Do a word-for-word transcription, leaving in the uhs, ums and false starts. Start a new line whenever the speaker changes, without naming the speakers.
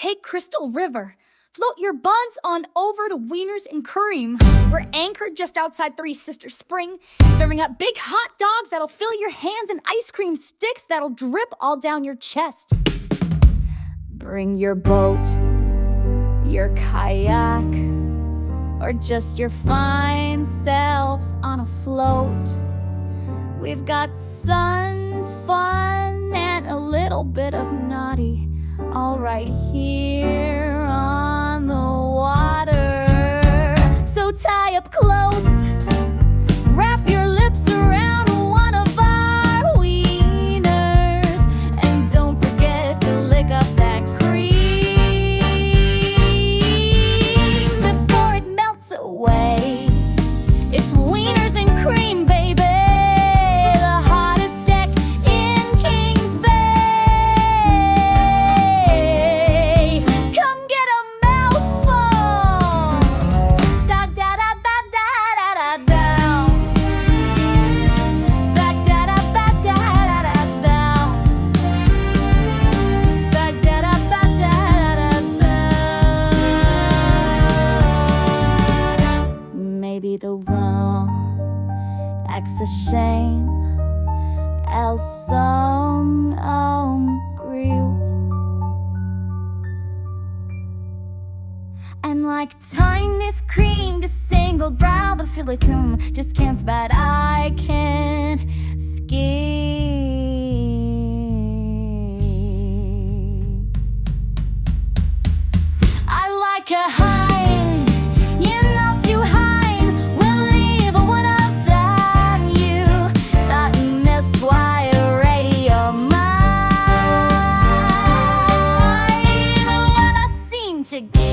Take Crystal River. Float your buns on over to Wieners and Cream. We're anchored just outside Three Sisters Spring, serving up big hot dogs that'll fill your hands and ice cream sticks that'll drip all down your chest. Bring your boat, your kayak, or just your fine self on a float. We've got sun, fun, and a little bit of naughty, all right here on the water. So tie up close, wrap your lips around one of our wieners, and don't forget to lick up that cream before it melts away. It's Wieners and Cream, baby. Maybe the rum acts a shame, elles sont en grill. And like tying this cream to single brow, the filicum just can't, but I can't scheme. I like a hind, you know, too high. To